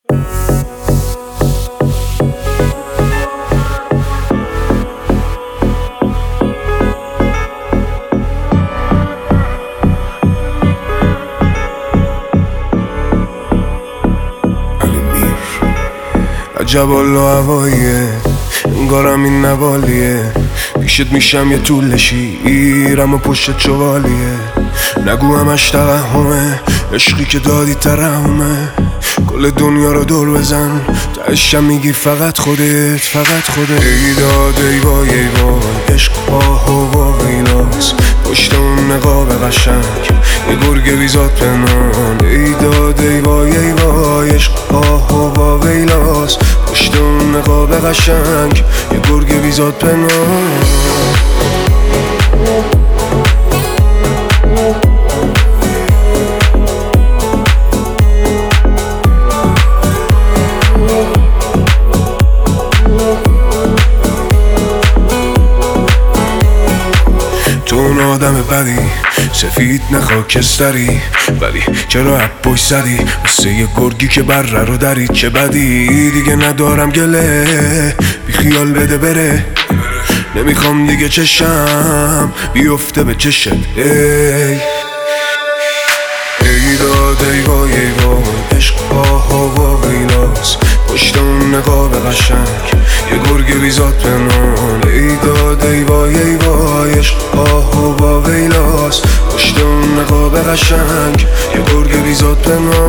عجب الله هواییه، انگارم این نوالیه. پیشت میشم یه طول شیرم و پشت چوالیه. نگو همش توهمه، عشقی که دادی ترحمه. کل دنیا رو دور بزن، تهشم میگی فقط خودت، فقط خودت. ای داد ای وای ای وای، عشق آه و ویلاس. پشت اون نقاب قشنگ یه گرگ بیزاد پنهان. ای داد ای وای ای وای، عشق آه و ویلاس. پشت اون نقاب قشنگ یه گرگ بیزاد پنهان. تو اون آدم بدی، سفید نه خاکستری، ولی چرا عباش زدی مثل یه گرگی که بره رو دارید؟ چه بدی دیگه ندارم گله، بی خیال بده بره. نمیخوام دیگه چشم بیفته به چشت. ای داد ای وای ای وای، عشق آه و ویلاس. پشت اون نقاب قشنگ یه گرگ بیزاد پنهان. ای داد ای وای ای وای، عشق آه و ویلاس. پشت اون نقاب قشنگ یه گرگ بیزاد پنهان.